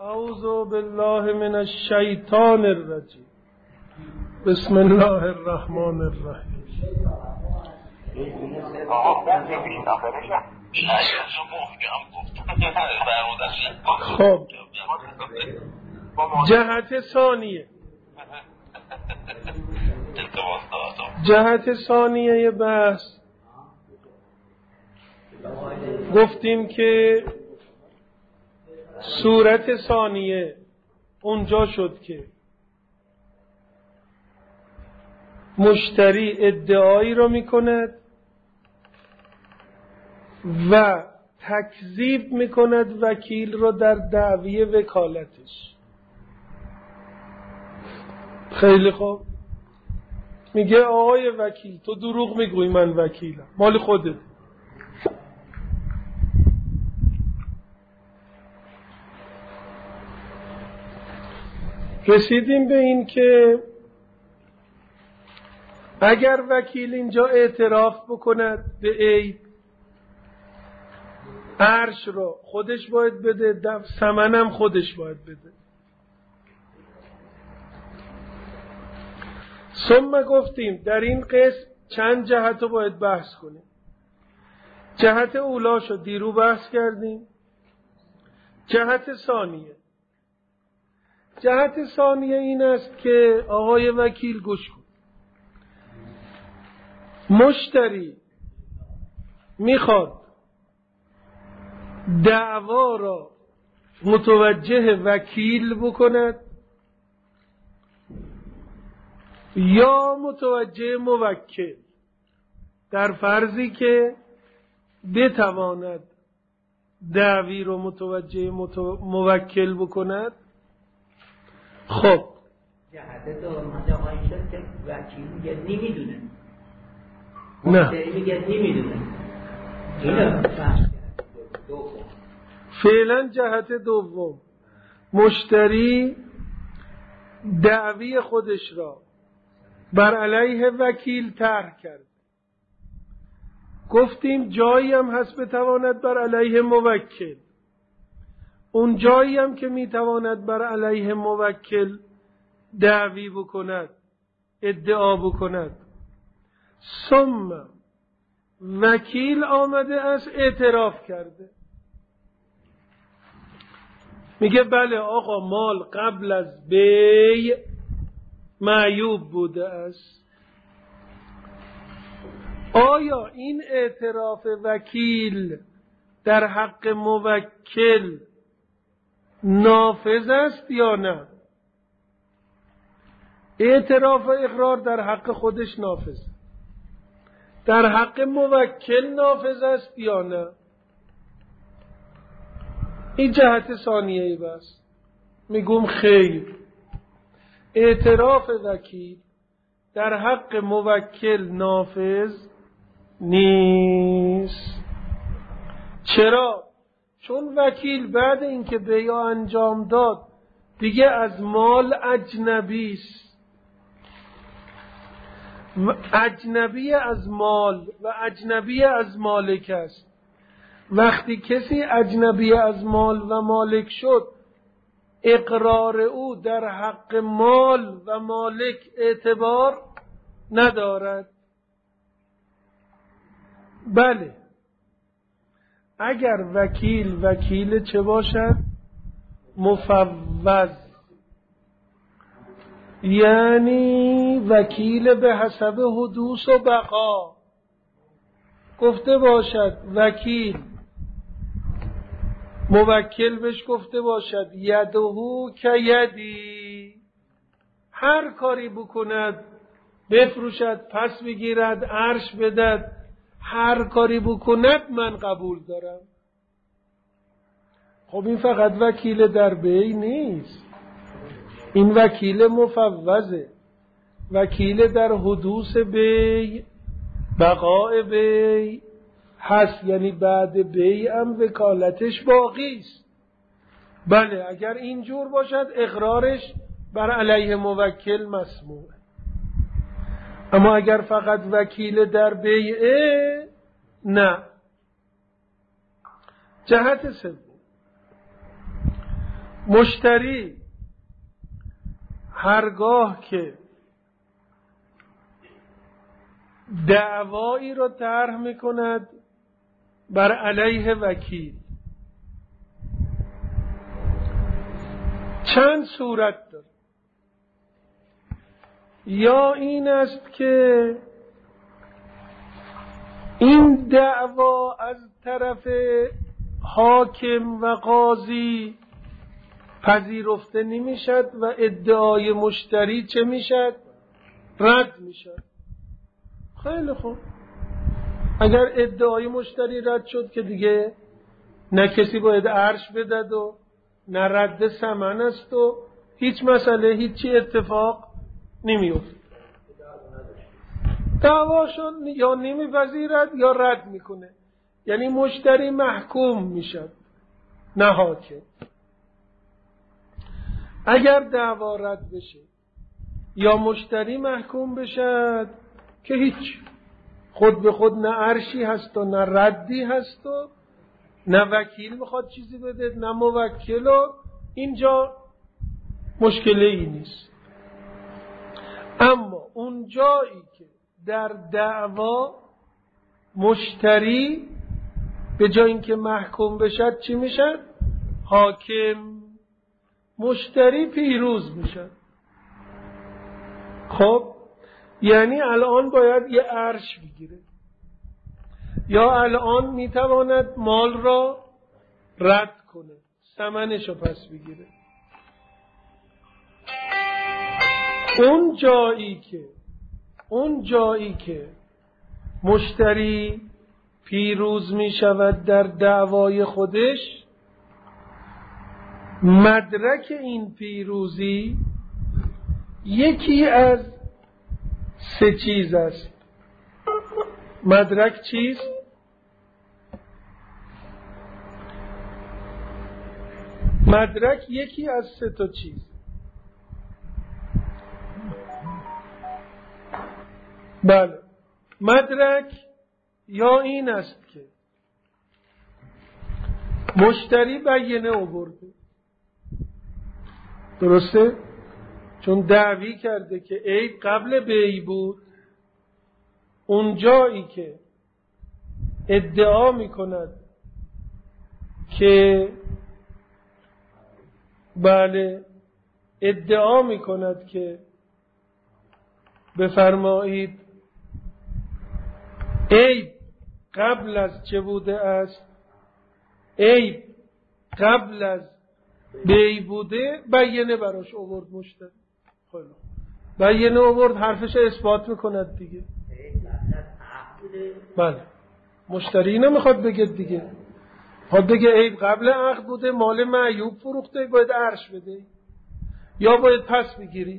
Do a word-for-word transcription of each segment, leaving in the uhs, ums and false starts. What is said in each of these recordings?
اعوذ بالله من الشیطان الرجیم. بسم الله الرحمن الرحیم. خب جهت ثانیه جهت ثانیه بحث گفتیم که صورت ثانیه اونجا شد که مشتری ادعایی رو میکند و تکذیب میکند وکیل رو در دعوی وکالتش. خیلی خوب، میگه آقای وکیل تو دروغ میگویی، من وکیلم، مال خودت. رسیدیم به این که اگر وکیل اینجا اعتراف بکند به عیب، عرش رو خودش باید بده، ثمنم خودش باید بده. ثم گفتیم در این قسم چند جهت رو باید بحث کنیم. جهت اولا شد دیرو بحث کردیم. جهت ثانیه جهت ثانیه این است که آقای وکیل گوش کن، مشتری میخواد دعوا را متوجه وکیل بکند یا متوجه موکل، در فرضی که بتواند دعوی رو متوجه متو... موکل بکند. خب جهت دوم جمعی شد که وکیل میگه نمیدونه، نه مشتری میگه نمیدونه. اینو دوم فعلا جهت دوم، مشتری دعوی خودش را بر علیه وکیل طرح کرد. گفتیم جایی هم هست بتواند بر علیه موکل، اون جایی هم که میتواند بر علیه موکل دعوی بکند، ادعا بکند. ثم وکیل آمده است اعتراف کرده، میگه بله آقا مال قبل از بیع معیوب بوده است. آیا این اعتراف وکیل در حق موکل نافذ است یا نه؟ اعتراف و اقرار در حق خودش نافذ، در حق موکل نافذ است یا نه؟ این جهت ثانیه ای بس. میگم خیر، اعتراف وکیل در حق موکل نافذ نیست. چرا؟ چون وکیل بعد اینکه بیع انجام داد دیگه از مال اجنبی است، اجنبی از مال و اجنبی از مالک است. وقتی کسی اجنبی از مال و مالک شد، اقرار او در حق مال و مالک اعتبار ندارد. بله اگر وکیل وکیل چه باشد؟ مفوض، یعنی وکیل به حسب حدوث و بقا. گفته باشد وکیل موکل بهش گفته باشد یدهو که یدی، هر کاری بکند، بفروشد پس بگیرد عرش بدد، هر کاری بکند من قبول دارم. خب این فقط وکیل در بیع نیست، این وکیل مفوضه، وکیل در حدوث بیع، بقاء بیع هست، یعنی بعد بیع هم وکالتش باقی است. بله اگر اینجور باشد اقرارش بر علیه موکل مسموع. اما اگر فقط وکیل در بیعه نه. جهت سوم مشتری هرگاه که دعوایی را طرح میکند بر علیه وکیل، چند صورت داره. یا این است که این دعوا از طرف حاکم و قاضی پذیرفته نمیشد و ادعای مشتری چه میشد؟ رد میشد. خیلی خوب، اگر ادعای مشتری رد شد که دیگه نه کسی باید عرش بدد و نه رد ثمن است و هیچ مسئله، هیچی اتفاق نمیفته. دعواشون یا نمیپذیرد یا رد میکنه، یعنی مشتری محکوم میشد نه حاکم. اگر دعوا رد بشه یا مشتری محکوم بشد که هیچ، خود به خود نه عرشی هست و نه ردی هست و نه وکیل میخواد چیزی بده نه موکل و اینجا مشکلی ای نیست. اما اون جایی که در دعوا مشتری به جای اینکه محکوم بشد چی میشد؟ حاکم. مشتری پیروز میشد. خب یعنی الان باید یه عرش بگیره یا الان میتواند مال را رد کنه، ثمنش رو پس بگیره. اون جایی که اون جایی که مشتری پیروز می شود در دعوای خودش، مدرک این پیروزی یکی از سه چیز است. مدرک چیست؟ مدرک یکی از سه تا چیز. بله، مدرک یا این است که مشتری بیانه آورده، درسته؟ چون دعوی کرده که عیب قبل بیع بود. اون جایی که ادعا می کند که بله ادعا می کند که بفرمایید عیب قبل از چه بوده است؟ عیب قبل از بیع بوده، بیانه براش آورد مشتری. خیلی بیانه آورد، حرفش اثبات میکند دیگه. بله، مشتری نمیخواد بگه دیگه، خود بگه عیب قبل عقد بوده، مال معیوب فروخته، باید عرش بده یا باید پس بگیری.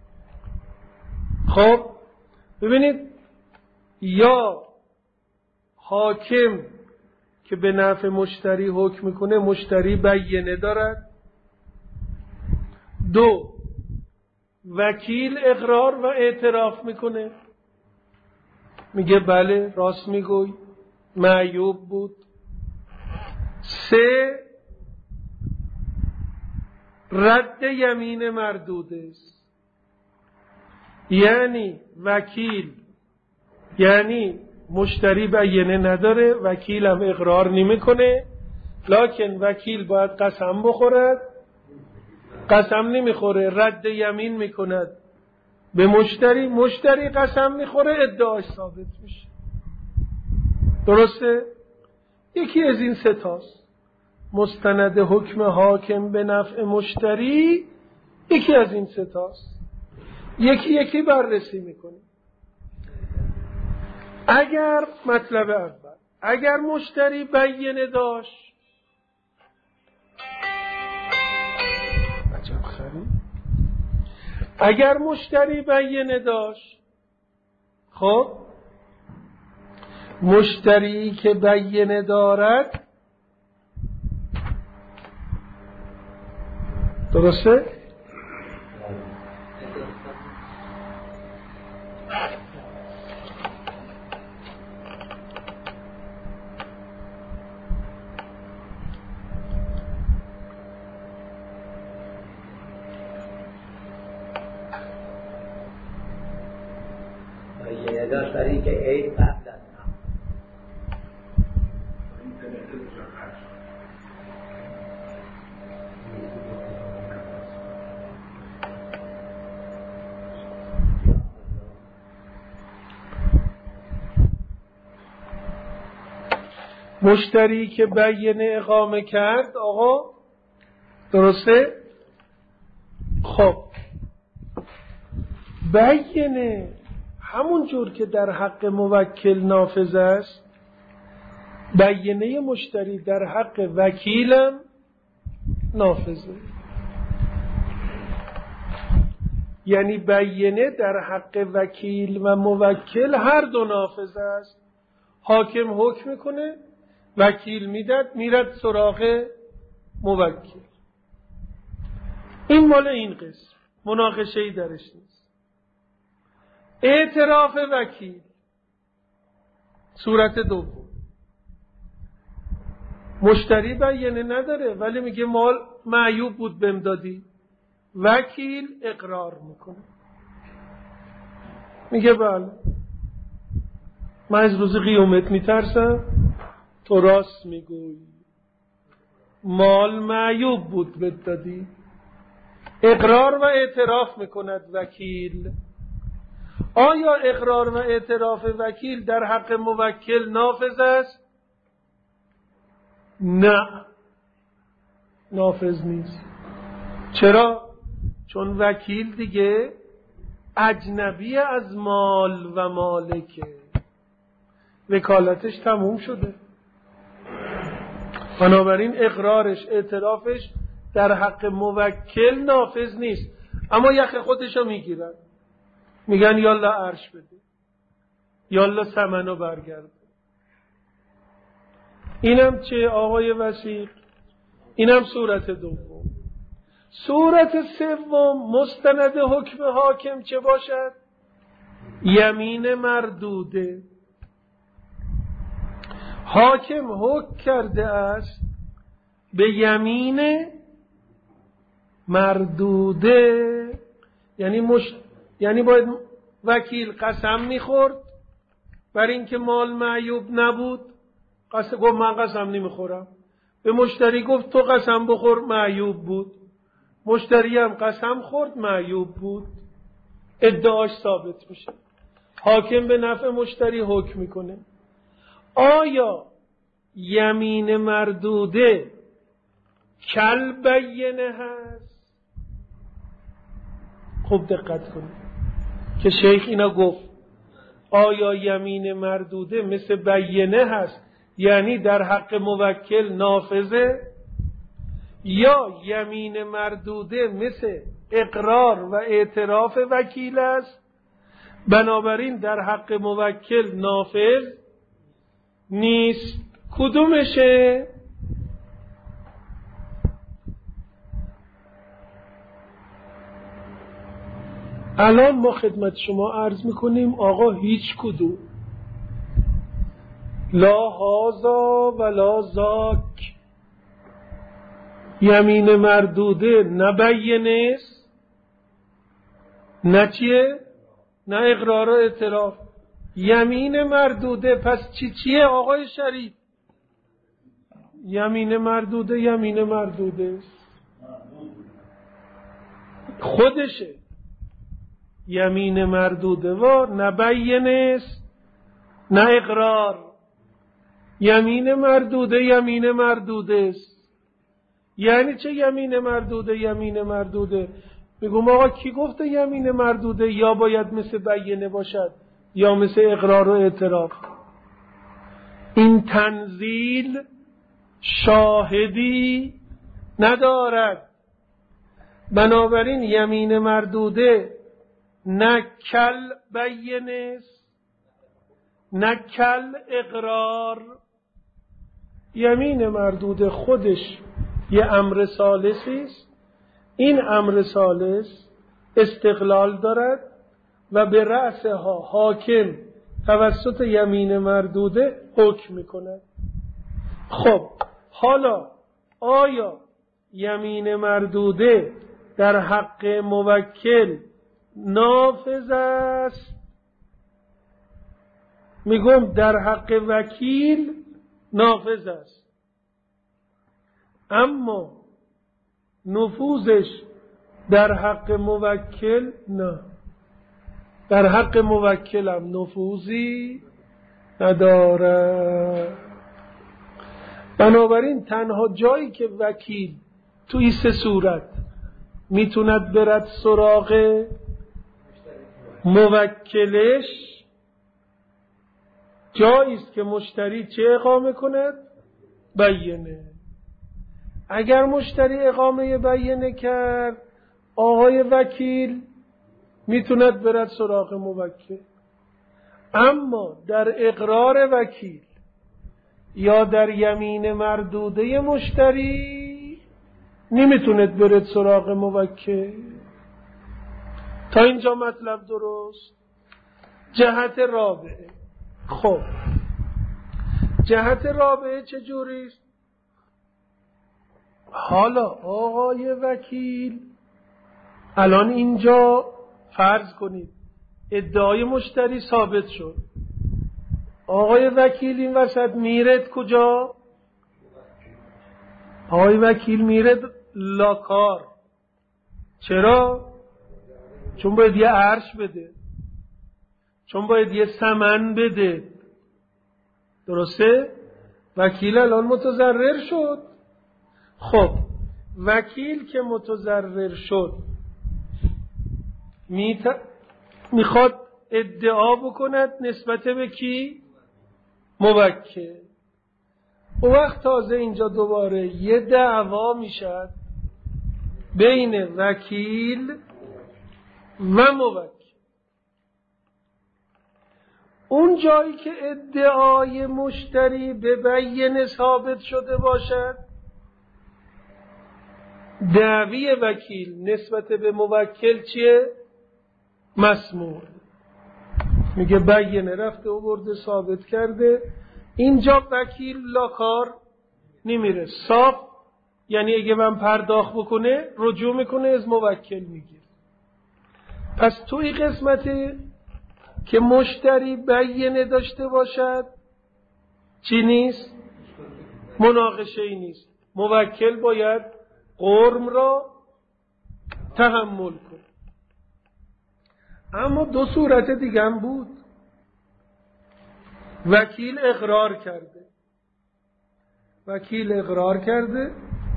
خب ببینید، یا حاکم که به نفع مشتری حکم میکنه مشتری بیانه دارد. دو، وکیل اقرار و اعتراف میکنه، میگه بله راست میگوی معیوب بود. سه، رد یمین مردوده است، یعنی وکیل، یعنی مشتری بیانه نداره، وکیل هم اقرار نمیکنه، لکن وکیل باید قسم بخورد، قسم نمیخوره، رد یمین میکند به مشتری، مشتری قسم میخوره، ادعاش ثابت میشه. درسته؟ یکی از این سه تاست. مستند حکم حاکم به نفع مشتری یکی از این سه تاست. یکی یکی بررسی میکنه. اگر مطلب اول، اگر مشتری بیانه داشت، عجب خری، اگر مشتری بیانه داشت، خب مشتری که بیانه دارد، درسته؟ لذا شریک عید قبل از هم. مشتری که بیانه اقامه کرد آقا، درسته؟ خب بیانه همون جور که در حق موکل نافذ است، بیانه مشتری در حق وکیلم نافذه. یعنی بیانه در حق وکیل و موکل هر دو نافذ است. حاکم حکم میکنه، وکیل میداد میرد سراغ موکل. این مال این قسم، مناقشه‌ای درش نیست. اعتراف وکیل صورت دوم، مشتری بیانه نداره ولی میگه مال معیوب بود بهم دادی، وکیل اقرار میکنه، میگه بله من از روز قیامت میترسم، تو راست میگویی، مال معیوب بود بهم دادی. اقرار و اعتراف میکند وکیل. آیا اقرار و اعتراف وکیل در حق موکل نافذ است؟ نه، نافذ نیست. چرا؟ چون وکیل دیگه اجنبی از مال و مالکه، وکالتش تموم شده. بنابراین اقرارش، اعترافش در حق موکل نافذ نیست. اما یخ خودشو میگیرن، میگن یالا عرش بده، یالا ثمنو برگرده. اینم چه آقای وثیق؟ اینم صورت دوم. صورت سوم مستند حکم حاکم چه باشد؟ یمین مردوده. حاکم حکم کرده است به یمین مردوده، یعنی مش... یعنی باید وکیل قسم میخورد بر اینکه مال معیوب نبود. قسم گفت من قسم نمیخورم. به مشتری گفت تو قسم بخور، معیوب بود. مشتری هم قسم خورد، معیوب بود. ادعاش ثابت میشه. حاکم به نفع مشتری حکم میکنه. آیا یمین مردوده کل بیانه هست؟ خوب دقت کنید که شیخ اینا گفت آیا یمین مردوده مثل بیانه هست، یعنی در حق موکل نافذه، یا یمین مردوده مثل اقرار و اعتراف وکیل است، بنابراین در حق موکل نافذ نیست؟ کدومشه؟ الان ما خدمت شما عرض میکنیم آقا هیچ کدوم، لا هازا ولا زاک. یمین مردوده نه بیانه است، نه چیه؟ نه اقرار و اعتراف. یمین مردوده پس چی چیه آقای شریف؟ یمین مردوده یمین مردوده خودشه. یمین مردوده و نه بیانه است نه اقرار. یمین مردوده یمین مردوده است. یعنی چه یمین مردوده یمین مردوده؟ میگم آقا کی گفته یمین مردوده یا باید مثل بیانه باشد یا مثل اقرار و اعتراف؟ این تنزیل شاهدی ندارد. بنابراین یمین مردوده نه کل بیانه است نه کل اقرار. یمین مردوده خودش یه امر ثالثی است. این امر ثالث استقلال دارد و به رأسها حاکم توسط یمین مردوده حکم میکند. خب حالا آیا یمین مردوده در حق موکل نافذ است میگم در حق وکیل نافذ است، اما نفوذش در حق موکل نه. در حق موکلم نفوذی نداره. بنابراین تنها جایی که وکیل تو این سه صورت میتوند برد سراغ موکلش، جایی است که مشتری چه اقامه کند؟ بیینه. اگر مشتری اقامه بیینه کرد، آقای وکیل میتوند برد سراغ موکل. اما در اقرار وکیل یا در یمین مردوده مشتری نمیتوند برد سراغ موکل. تا اینجا مطلب درست؟ جهت رابعه. خب جهت رابعه چجوری است؟ حالا آقای وکیل الان اینجا فرض کنید ادعای مشتری ثابت شد، آقای وکیل این وسط میرد کجا؟ آقای وکیل میرد لاکار. چرا؟ چون باید یه عرش بده، چون باید یه ثمن بده. درسته؟ وکیل الان متضرر شد. خب وکیل که متضرر شد میت... میخواد ادعا بکند نسبت به کی؟ موکل. او وقت تازه اینجا دوباره یه دعوا میشد بین وکیل و موکل. اون جایی که ادعای مشتری به بیینه ثابت شده باشد، دعوی وکیل نسبت به موکل چیه؟ مسموع. میگه بیینه رفته و برده ثابت کرده. اینجا وکیل لاکار نمیره، صاف، یعنی اگه من پرداخت بکنه رجوع میکنه از موکل میگیره. پس توی قسمتی که مشتری بیینه داشته باشد چی نیست؟ مناقشه ای نیست. موکل باید غرم را تحمل کنه. اما دو صورت دیگه هم بود. وکیل اقرار کرده، وکیل اقرار کرده،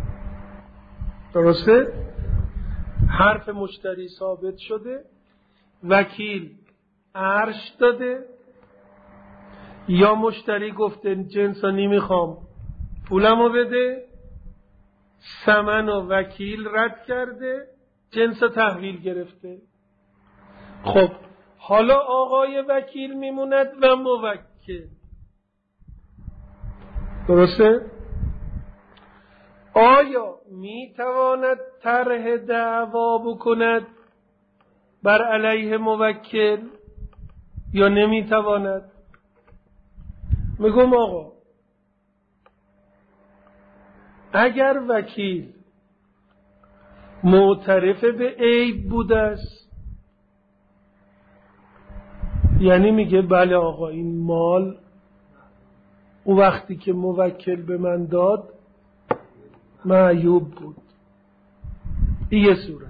درسته؟ حرف مشتری ثابت شده، وکیل عرش داده، یا مشتری گفته جنسا نمیخوام پولمو بده، ثمن و وکیل رد کرده، جنس تحویل گرفته. خب حالا آقای وکیل میموند و موکل. درسته؟ آیا میتواند طرح دعوا بکند بر علیه موکل یا نمیتواند؟ میگم آقا اگر وکیل معترف به عیب بوده است، یعنی میگه بله آقا این مال او وقتی که موکل به من داد معیوب بود، یه صورت.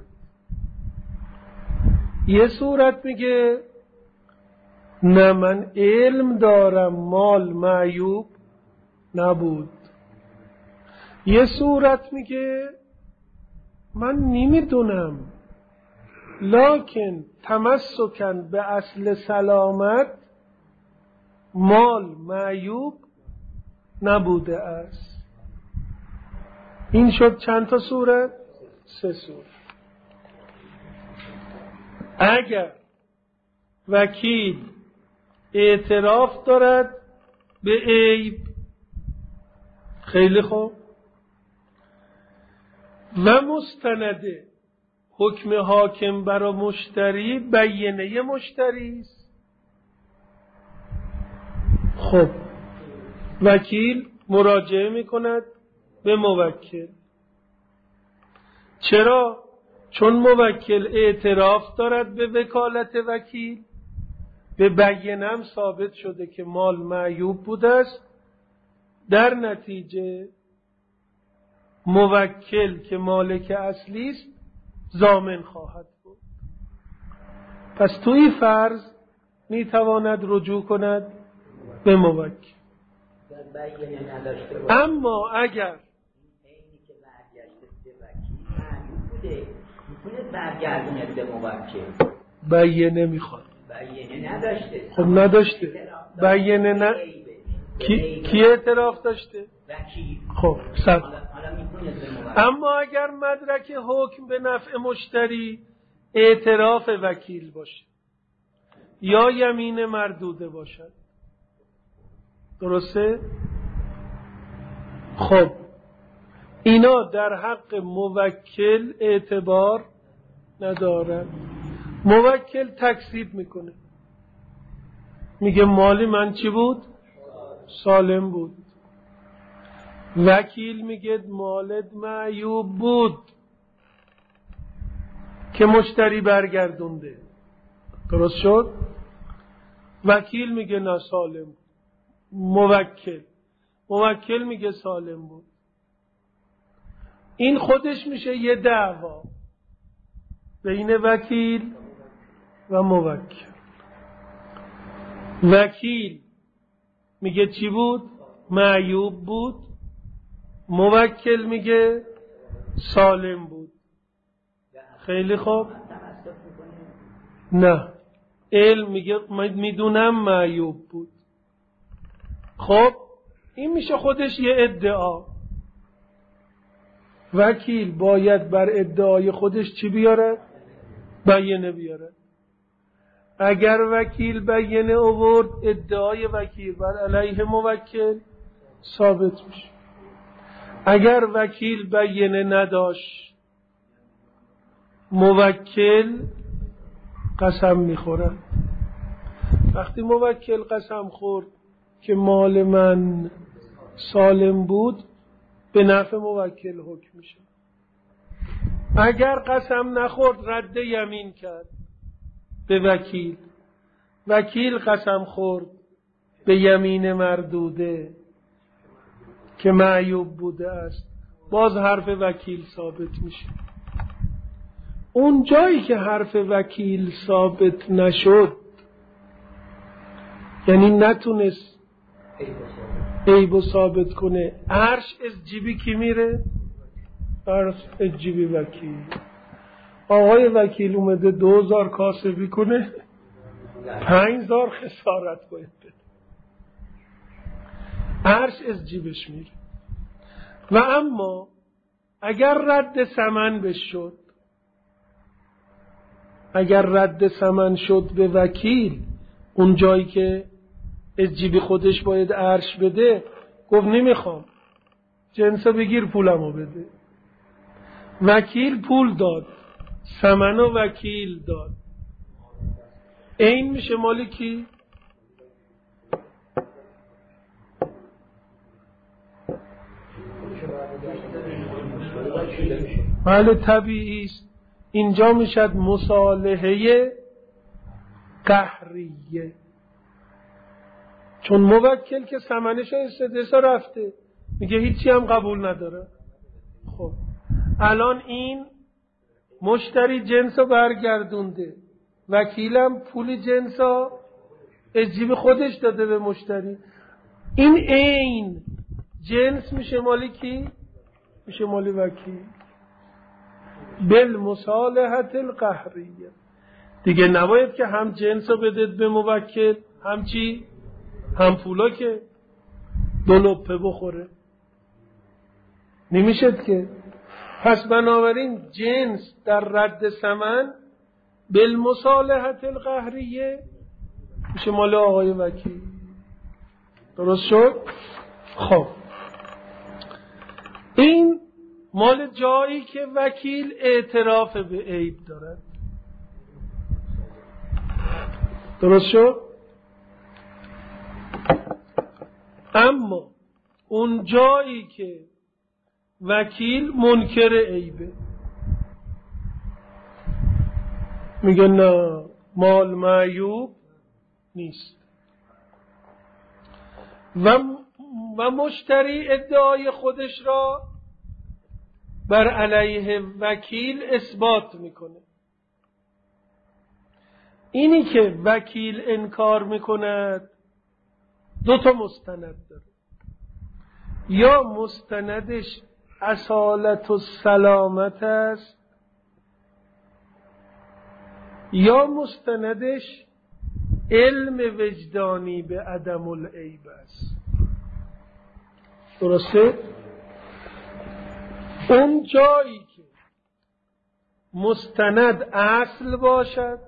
یه صورت میگه نه من علم دارم مال معیوب نبود. یه صورت میگه من نمیدونم لکن تمسکن به اصل سلامت مال معیوب نبوده است. این شد چند تا صورت؟ سه صورت. اگر وکیل اعتراف دارد به عیب، خیلی خوب، و مستنده حکم حاکم برای مشتری بیینه مشتری است، خب وکیل مراجعه میکند به موکل. چرا؟ چون موکل اعتراف دارد به وکالت وکیل به بیینم ثابت شده که مال معیوب بوده است، در نتیجه موکل که مالک اصلی است ضامن خواهد بود. پس تو این فرض میتواند رجوع کند به موکل. اما اگر بیینه میخواد، بیینه نداشته، خب نداشته، بیینه نه کی, کی اعتراف داشته؟ وکیل. خب سب اما اگر مدرک حکم به نفع مشتری اعتراف وکیل باشه یا یمین مردوده باشد، درسته؟ خب اینا در حق موکل اعتبار ندارن. موکل تکذیب میکنه، میگه مالی من چی بود؟ سالم بود. وکیل میگه مالت معیوب بود که مشتری برگردونده. درست شد؟ وکیل میگه نه سالم. موکل موکل میگه سالم بود. این خودش میشه یه دعوا بین وکیل و موکل. وکیل میگه چی بود؟ معیوب بود. موکل میگه سالم بود. خیلی خوب. نه، علم میگه میدونم معیوب بود. خب این میشه خودش یه ادعا. وکیل باید بر ادعای خودش چی بیاره؟ بیانه بیاره. اگر وکیل بیانه آورد، ادعای وکیل بر علیه موکل ثابت میشه. اگر وکیل بیانه نداشت، موکل قسم میخوره. وقتی موکل قسم خورد که مال من سالم بود، به نفع موکل حکم میشه. اگر قسم نخورد، رد یمین کرد به وکیل. وکیل قسم خورد به یمین مردوده که معیوب بوده است، باز حرف وکیل ثابت میشه. اون جایی که حرف وکیل ثابت نشد، یعنی نتونست عیبو ثابت کنه، عرش از جیبی کی میره؟ عرش از جیبی وکیل. آقای وکیل اومده دو هزار کاسبی کنه، پنج هزار خسارت باید بده. عرش از جیبش میره. و اما اگر رد ثمن بش شد، اگر رد ثمن شد به وکیل، اون جایی که از جیب خودش باید عرش بده، گفت نمیخوام، جنسا بگیر پولمو بده. وکیل پول داد، ثمنو وکیل داد، این میشه مالی کی؟ بله طبیعی است. اینجا میشد مصالحه قهریه، چون موکل که ثمنش استدسا رفته، میگه هیچی هم قبول نداره. خب الان این مشتری جنسو برگردونده، وکیلم پول جنسا از جیب خودش داده به مشتری. این عین جنس میشه مالی کی؟ میشه مالی وکیل. بالمصالحت القهریه. دیگه نباید که هم جنسو بدید به موکل، هم چی؟ هم پولا که دو لپه بخوره. نمیشد که. پس بنابراین جنس در رد ثمن بالمصالحت القهریه میشه مال آقای وکیل. درست شد؟ خب این مال جایی که وکیل اعتراف به عیب دارد. درست شد؟ اما اون جایی که وکیل منکر عیبه، میگه نه مال معیوب نیست. و و مشتری ادعای خودش را بر علیه وکیل اثبات میکنه. اینی که وکیل انکار میکند دو تا مستند داره. یا مستندش اصالت و سلامت است، یا مستندش علم وجدانی به عدم العیب است. درسته؟ اون جایی که مستند اصل باشد،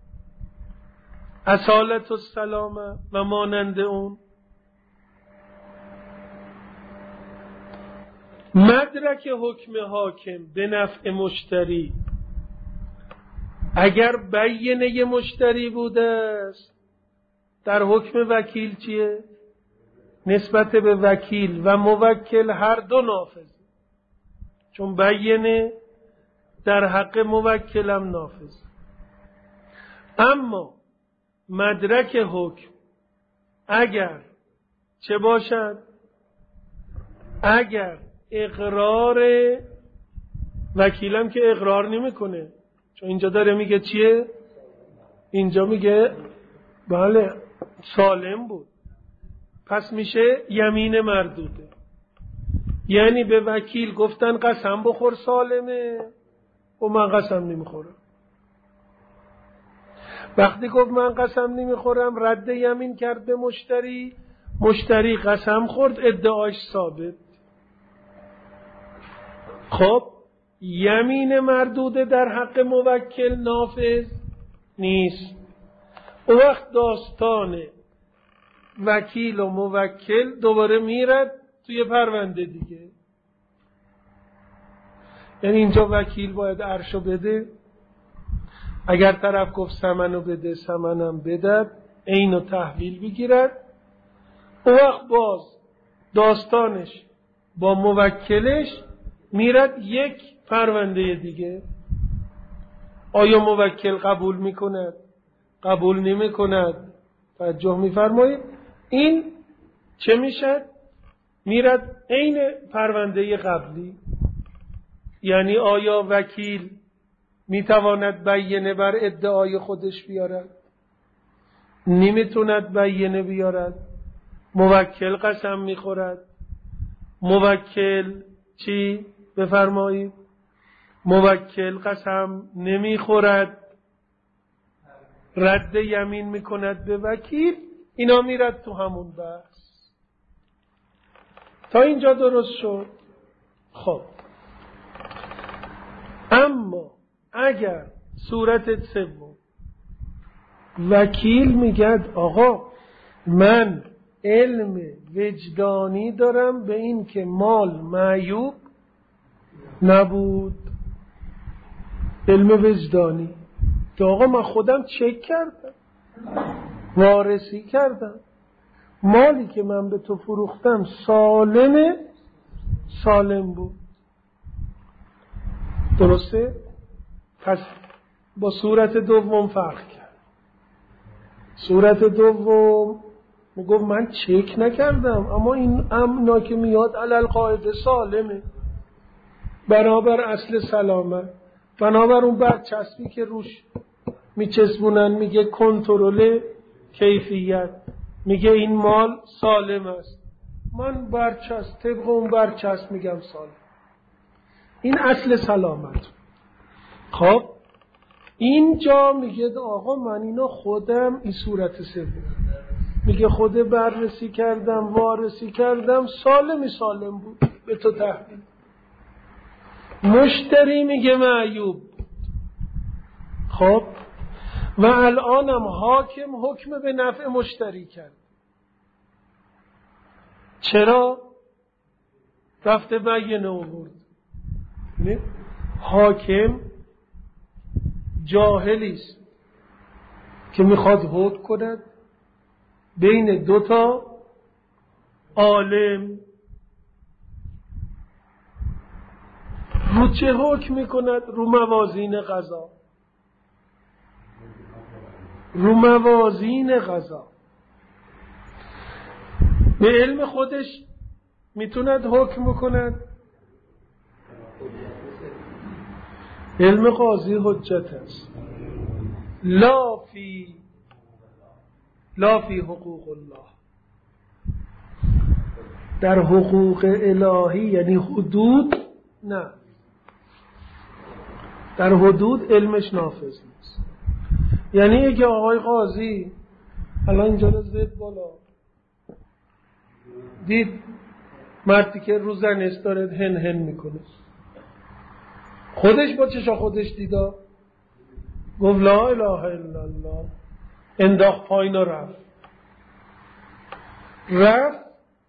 اصالت و سلامه و مانند اون، مدرک حکم حاکم به نفع مشتری اگر بیینه مشتری بوده است، در حکم وکیل چیه؟ نسبت به وکیل و موکل هر دو نافذ، چون بیینه در حق موکلم نافذ. اما مدرک حکم اگر چه باشد؟ اگر اقرار وکیلم که اقرار نمیکنه، چون اینجا داره میگه چیه؟ اینجا میگه بله سالم بود، پس میشه یمین مردوده. یعنی به وکیل گفتن قسم بخور سالمه و من قسم نمیخورم. وقتی گفت من قسم نمیخورم رد یمین کرد به مشتری، مشتری قسم خورد، ادعاش ثابت. خب یمین مردوده در حق موکل نافذ نیست. اون وقت داستان وکیل و موکل دوباره میرد توی پرونده دیگه. یعنی اینجا وکیل باید عرشو بده، اگر طرف گفت ثمنو بده ثمنم بدد، اینو تحویل بگیرد. اون وقت باز داستانش با موکلش میرد یک پرونده دیگه. آیا موکل قبول میکند؟ قبول نمیکند؟ توجه میفرمایید؟ این چه میشد؟ میرد عین پرونده قبلی. یعنی آیا وکیل میتواند بیینه بر ادعای خودش بیارد؟ نمیتوند بیینه بیارد. موکل قسم میخورد. موکل چی؟ بفرمایید. موکل قسم نمیخورد، رد یمین میکند به وکیل. اینا میرد تو همون بحث. تا اینجا درست شد؟ خب اما اگر صورت سوم وکیل میگد آقا من علم وجدانی دارم به این که مال معیوب نبود، علم وجدانی که آقا من خودم چک کردم، وارسی کردم، مالی که من به تو فروختم سالمه، سالم بود. درسته؟ پس با صورت دوم فرق کرد. صورت دوم میگفت من چک نکردم اما این امنا که میاد علل قاعده سالمه، بنابر اصل سلامت، بنابر اون برچسبی که روش میچسبونن میگه کنترل کیفیت، میگه این مال سالم است، من برچسب طبق اون برچسب میگم سالم. این اصل سلامت. خب اینجا میگه آقا من اینا خودم، این صورت سوم میگه خود بررسی کردم، وارسی کردم، سالمی سالم بود، به تو تحویل. مشتری میگه معیوب. خب و الانم حاکم حکم به نفع مشتری کرد. چرا؟ رفته بیانه آورد. حاکم جاهلی است که میخواد حکم کند بین دوتا عالم. رو چه حکم میکند؟ رو موازین قضا. رو موازین قضا. به علم خودش میتوند حکم بکند. علم قاضی حجت است. لا فی لا فی حقوق الله، در حقوق الهی یعنی حدود نه، در حدود علمش نافذ نیست. یعنی اگه آقای قاضی الان اینجا رو زد بالا دید مردی که رو زنش داره هن هن میکنه، خودش با چشا خودش دیدا گفت لا اله الا الله، انداخت پایین و رفت رفت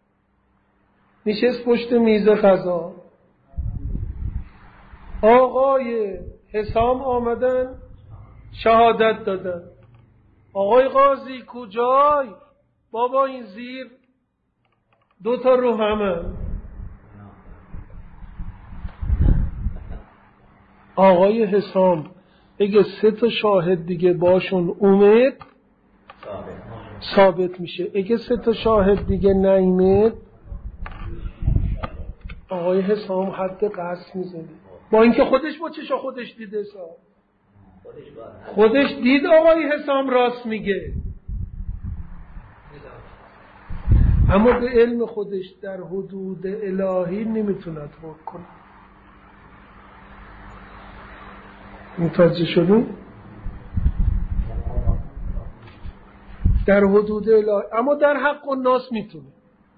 نشست پشت میز قضا. آقای حسام آمدن شهادت دادن. آقای قاضی کجای؟ بابا این زیر دو تا رو همه. آقای حسام اگه سه تا شاهد دیگه باشون اومد ثابت میشه، اگه سه تا شاهد دیگه نیامد آقای حسام حد قصد میزنه، با اینکه خودش با چشا خودش دیده سا خودش دید آقای حسام راست میگه، اما به علم خودش در حدود الهی نمیتوند حکم کنه. متوجه شدون؟ در حدود الهی، اما در حق الناس میتونه،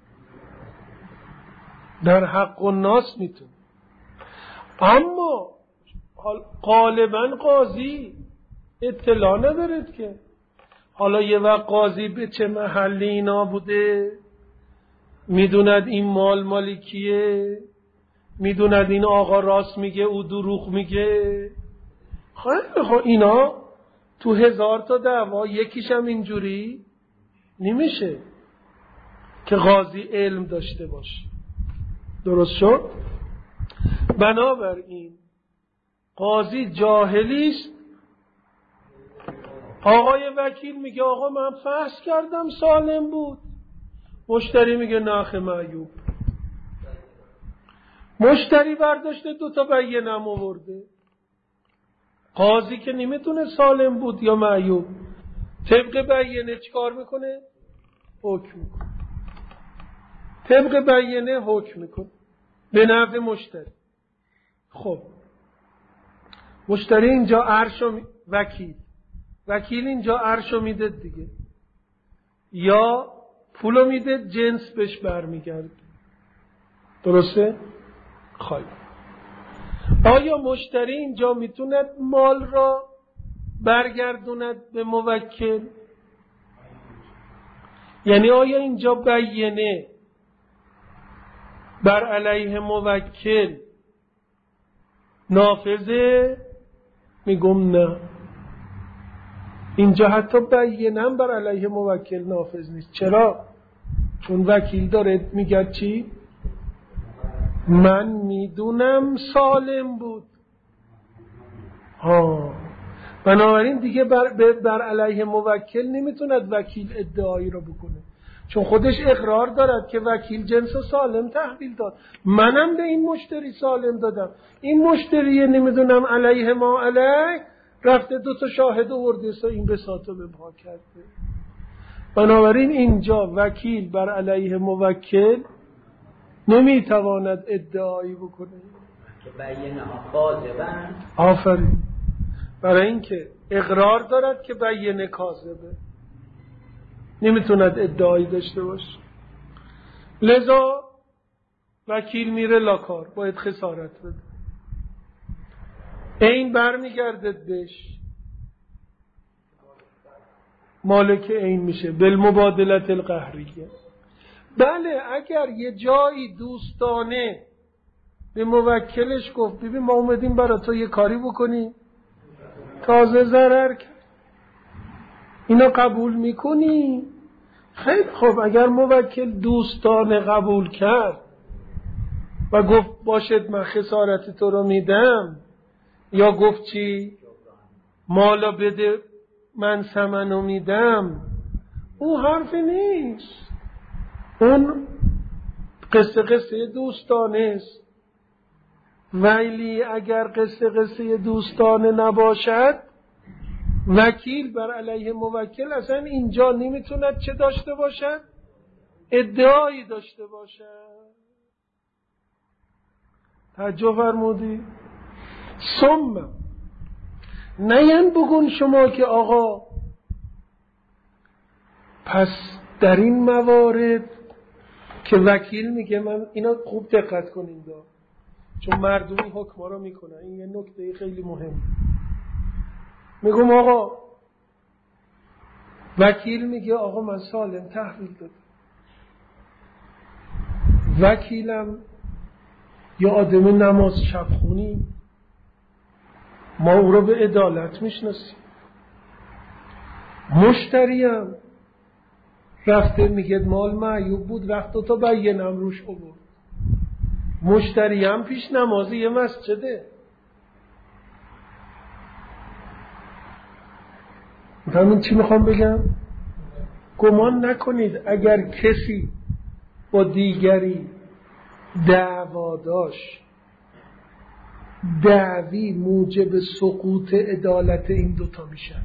در حق الناس میتونه. اما غالبا قاضی اطلاع ندارد که حالا یه وقت قاضی به چه محلی اینا بوده، میدوند این مال مالی کیه، میدوند این آقا راست میگه او دروغ میگه. خیلی خب اینا تو هزار تا دعوا یکیش هم اینجوری نمیشه که قاضی علم داشته باشه. درست شد؟ بنابراین قاضی جاهلیست. آقای وکیل میگه آقا من فحص کردم سالم بود، مشتری میگه ناخ معیوب. مشتری برداشته دو تا بیانم آورده، قاضی که نمیتونه سالم بود یا معیوب، طبق بیانه چیکار میکنه؟ حکم میکنه. طبق بیانه حکم میکنه به نفع مشتری. خب مشتری اینجا عرشو می... وکیل وکیل اینجا عرشو میده دیگه، یا پولو میده جنس بهش برمیگرده. درسته؟ خواهی آیا مشتری اینجا میتوند مال را برگردوند به موکل؟ یعنی آیا اینجا بیانه بر علیه موکل نافذه؟ میگم نه، اینجا حتی بیانه بر علیه موکل نافذ نیست. چرا؟ چون وکیل داره میگه چی؟ من میدونم سالم بود. ها بنابراین دیگه بر, بر علیه موکل نمیتوند وکیل ادعایی رو بکنه، چون خودش اقرار دارد که وکیل جنس سالم تحویل داد، منم به این مشتری سالم دادم، این مشتری نمیدونم علیه ما علیه رفته دو تا شاهد آورده سا این بساطو به پا کرده. بنابراین اینجا وکیل بر علیه موکل نمیتواند ادعایی بکنه که بیانه ها کاذبن. آفرین. برای اینکه اقرار دارد که بیانه کاذبه نمیتوند ادعایی داشته باشه، لذا وکیل میره لاکار، باید خسارت بده. این برمیگردد بهش، مالک این میشه بالمبادلت القهریه. بله اگر یه جایی دوستانه به موکلش گفت ببین ما اومدیم برای تو یه کاری بکنیم تازه ضرر کرد، اینا قبول میکنی؟ خیلی خب، اگر موکل دوستانه قبول کرد و گفت باشد من خسارت تو رو میدم، یا گفت چی؟ مالا بده من ثمنو میدم، اون حرفی نیست. اون قصه قصه دوستانه است. ولی اگر قصه قصه دوستانه نباشد، وکیل بر علیه موکل اصلا اینجا نمیتوند چه داشته باشد؟ ادعایی داشته باشد. توجه فرمودی؟ ثم نین بگون شما که آقا پس در این موارد که وکیل میگه، من اینا خوب دقت کنین دا، چون مردمی حکما رو میکنن، این یه نکته خیلی مهم. میگم آقا وکیل میگه آقا من سالم تحویل دادم، وکیلم یا آدم نماز شب خونی، ما او رو به عدالت میشناسیم. مشتریم رفته میگه مال معیوب بود، رفت دو تا بینم روش آورد. مشتریم پیش نمازی یه مسجده. همین چی میخوام بگم؟ گمان نکنید اگر کسی با دیگری دعوا داشت، دعوی موجب سقوط عدالت این دوتا میشن.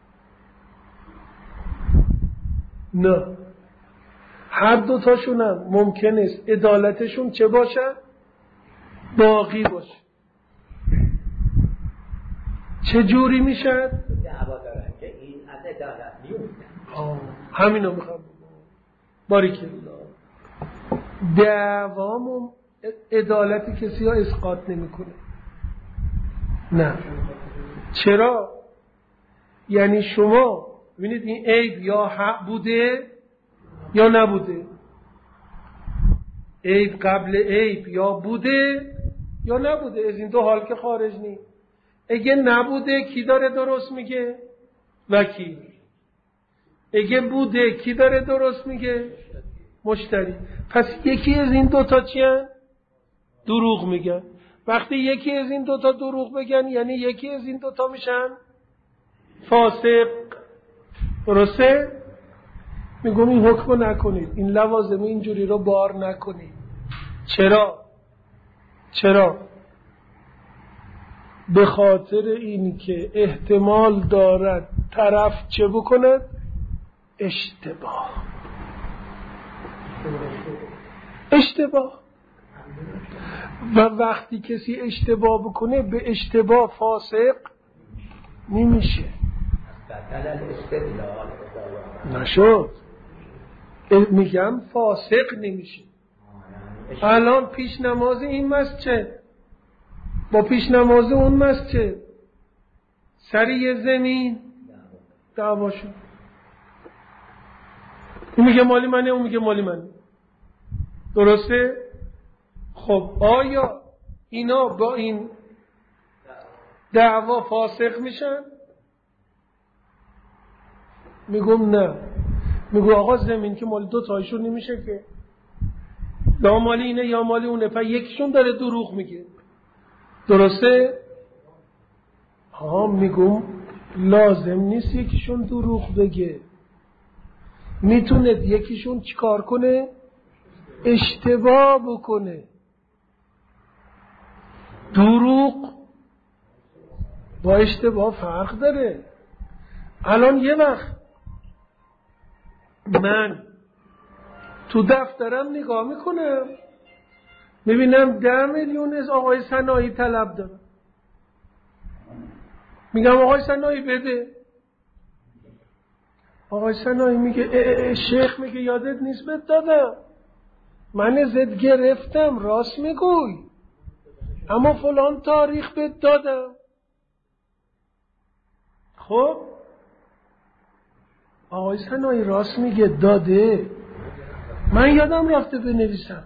نه، هر دوتاشون هم ممکن است عدالتشون چه باشه؟ باقی باشه. چه جوری میشد؟ دعوا دارن که این از عدالت میومدن. همینو میخوام باریکالله. دعوامون عدالت کسی ها اسقاط نمیکنه. نه. چرا؟ یعنی شما ببینید این عیب یا حق بوده یا نبوده. عیب قبل عیب یا بوده یا نبوده. از این دو حال که خارج نی. اگه نبوده کی داره درست میگه؟ وکیل. اگه بوده کی داره درست میگه؟ مشتری. پس یکی از این دوتا چی هن؟ دروغ میگن. وقتی یکی از این دوتا دروغ بگن یعنی یکی از این دوتا میشن فاسق. درسته؟ میگم این حکم نکنید، این لوازم اینجوری رو بار نکنید. چرا؟ چرا؟ به خاطر این که احتمال دارد طرف چه بکند؟ اشتباه. اشتباه. و وقتی کسی اشتباه بکنه به اشتباه فاسق نمیشه. نشد. میگم فاسق نمیشه. الان پیش نماز این مسجد با پیش نماز اون مسجد سری زمین دعوا شد. این میگه مالی منه، اون میگه مالی منه. درسته؟ خب آیا اینا با این دعوا فاسق میشن؟ میگم نه. میگو آقا زمین که مال دو تایشون نمیشه که، یا مالی اینه یا مالی اونه، پس یکیشون داره دروغ میگه. درسته؟ ها میگم لازم نیست یکیشون دروغ بگه. میتونه یکیشون چیکار کنه؟ اشتباه بکنه. دروغ با اشتباه فرق داره. الان یه وقت من تو دفترم نگاه میکنم میبینم ده میلیون از آقای صناعی طلب دارم. میگم آقای صناعی بده. آقای صناعی میگه اه اه شیخ میگه یادت نیست بهت دادم. من ازت گرفتم، راست میگوی، اما فلان تاریخ بهت دادم. خب آقای صناعی راست میگه داده، من یادم رفته بنویسم.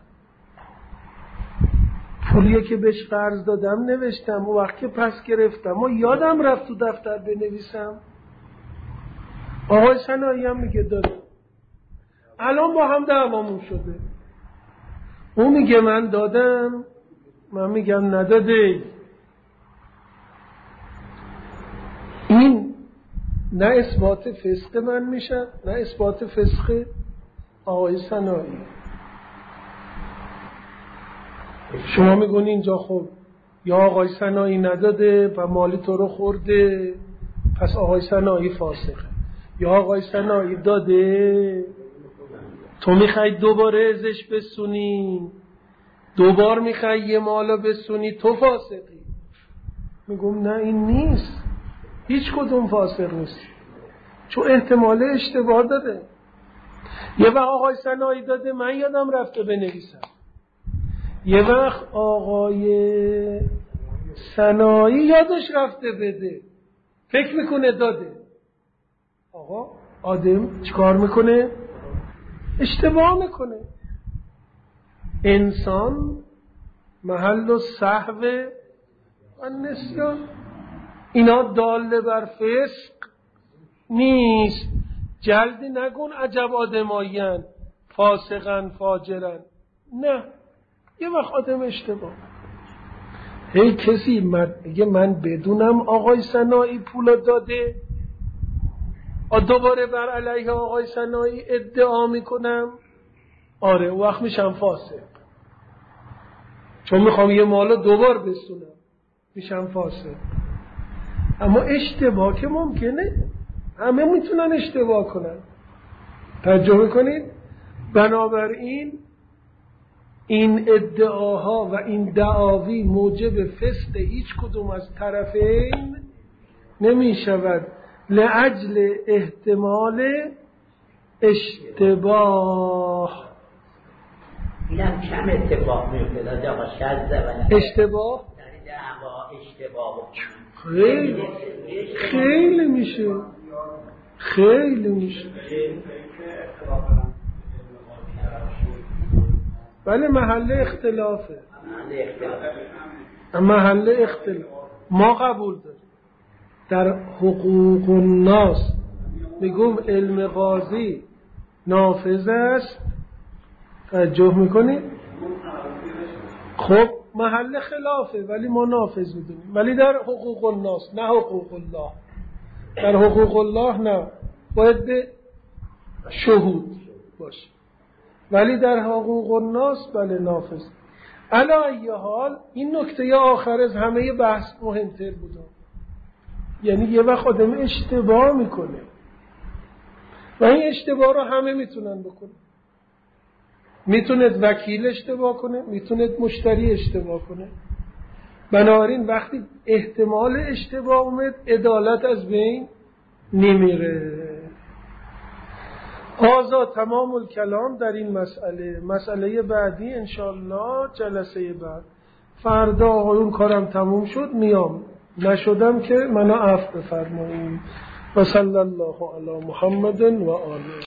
پولیه که بهش قرض دادم نوشتم، و وقت که پس گرفتم و یادم رفت تو دفتر بنویسم. آقای صناعی هم میگه داده. الان با هم دعوامون شده. اون میگه من دادم، من میگم نداده. این نه اثبات فسق من میشن نه اثبات فسق آقای سنایی. شما میگونی اینجا خب یا آقای سنایی نداده و مالی تو رو خورده پس آقای سنایی فاسقه، یا آقای سنایی داده تو میخوای دوباره ازش بسونی، دوبار میخوای یه مالا بسونی، تو فاسقی. میگم نه این نیست، هیچ کدوم فاسق نیست، چون احتمال اشتباه داره. یه وقت آقای سنایی داده من یادم رفته بنویسم، یه وقت آقای سنایی یادش رفته بده، فکر میکنه داده. آقا آدم چیکار میکنه؟ اشتباه میکنه. انسان محل و سهو و نسیان، اینا داله بر فسق نیست. جلدی نگون عجب آدمایین فاسقن فاجرن، نه، یه وقت آدم اشتباه. هی کسی میگه من بدونم آقای سنایی پولا داده، دوباره بر علیه آقای سنایی ادعا میکنم، آره وقت میشم فاسق، چون میخوام یه مالا دوبار بسونم میشم فاسق. اما اشتباه که ممکنه، همه میتونن اشتباه کنن. توجه کنید. بنابراین این ادعاها و این دعاوی موجب فسق هیچ کدوم از طرفین نمی شود لأجل احتمال اشتباه. اینم کم اتفاق میفته آقا، شذ و اشتباه در دعوا اشتباه خیلی خیلی میشه، خیلی میشه. بله محل اختلافه، محل اختلاف ما قبول داریم. در حقوق الناس میگم علم قاضی نافذ است، توجه میکنید؟ خب محل خلافه ولی ما نافذ میدونیم. ولی در حقوق الناس نه حقوق الله، در حقوق الله نه، باید به شهود باشه، ولی در حقوق الناس بله نافذ. علی ای حال این نکته آخر از همه بحث مهمتر بوده، یعنی یه وقت آدم اشتباه میکنه و این اشتباه رو همه میتونن بکنن. میتوند وکیل اشتباه کنه، میتوند مشتری اشتباه کنه. بنابراین وقتی احتمال اشتباه اومد عدالت از بین نمیره. هذا تمام الکلام در این مسئله. مسئله بعدی انشالله جلسه بعد. فردا اون کارم تموم شد میام، نشدم که منو عفو بفرمایید. و صلی الله علی محمد و آله.